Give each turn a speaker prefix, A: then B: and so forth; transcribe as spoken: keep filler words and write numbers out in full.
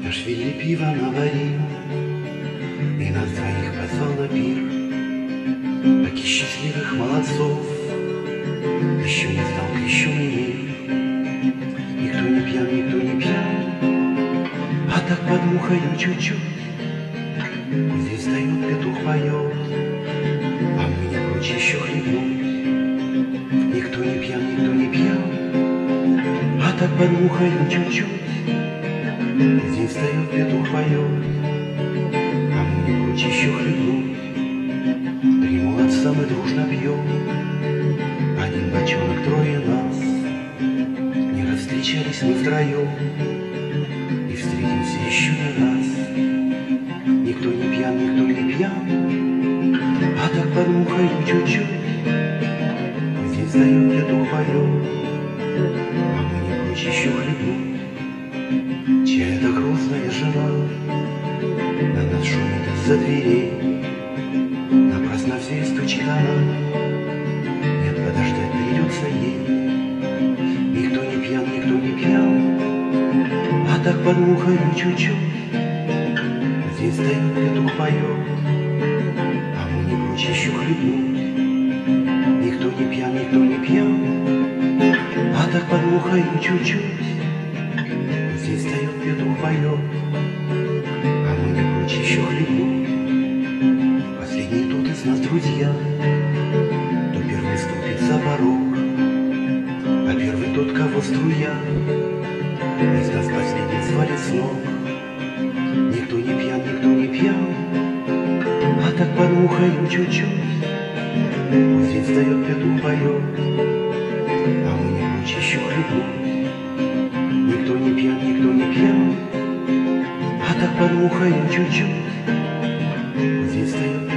A: Нашвили пиво наварил и нас двоих позвал на пир. Таки счастливых молодцов еще не знал крещеный мир. Никто не пьян, никто не пьян, а так под мухою чуть-чуть. Здесь встает петух, поет, а мы не прочь еще хлебнуть. Никто не пьян, никто не пьян, а так под мухою чуть-чуть. Здесь встает петух, поет, а мы не прочь еще хлебнуть. Три молодца мы дружно пьем, один бочонок, трое нас. Не встречались мы втроем и встретимся еще не раз. Никто не пьян, никто не пьян, а так под мухою чуть-чуть. Здесь встает петух, поет, а мы не прочь еще хлебнуть. Чья-то грустная жена на нас шумит из-за дверей. Напрасно в дверь стучит она, нет, подождать придется ей. Никто не пьян, никто не пьян, а так под мухою чуть-чуть. Здесь встает петух, поет, а мы не прочь еще хлебнуть. Никто не пьян, никто не пьян, а так под мухою чуть-чуть. Здесь встает петух, поет, а мы не прочь еще хлебнуть. Последний тот из нас друзья, кто первый ступит за порог, а первый тот, кого струя из нас последний свалит с ног. Никто не пьян, никто не пьян, а так под мухою чуть-чуть. Здесь встает петух, поет, а мы не прочь еще хлебнуть. Никто не пьян, никто не пьян, а так под мухою чуть-чуть. Здесь встает